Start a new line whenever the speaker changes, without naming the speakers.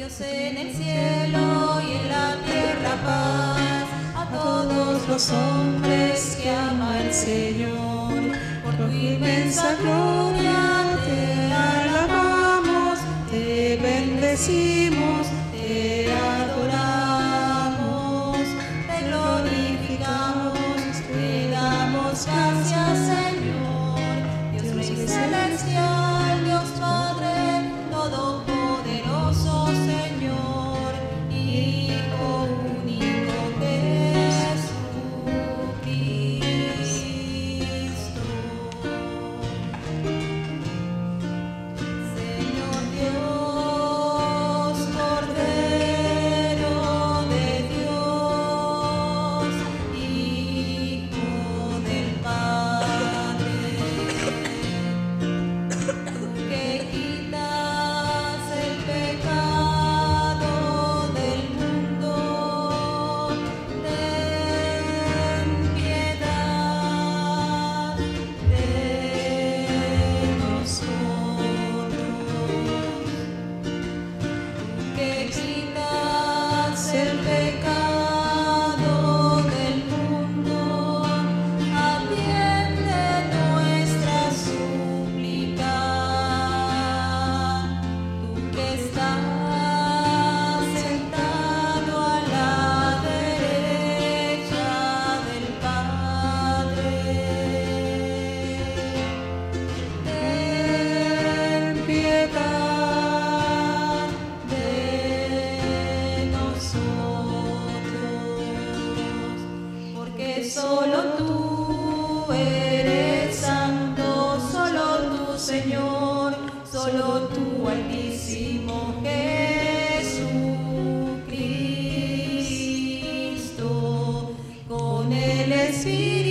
Dios en el cielo y en la tierra paz a todos los hombres que ama el Señor. Por tu inmensa gloria te alabamos, te bendecimos, te adoramos, te glorificamos, te damos gracias, Señor. Dios Rey celestial, Dios Padre todopoderoso, Señor, Hijo único de Jesucristo. Señor Dios, Cordero de Dios, Hijo del Padre, que quitas el pecado del mundo, ten piedad de nosotros. Que quitas el pecado del mundo, atiende nuestra súplica. Tú que estás sentado a la derecha del Padre, ten piedad de nosotros, porque solo tú eres santo, solo tú, Señor, solo tú, Altísimo Jesucristo, con el Espíritu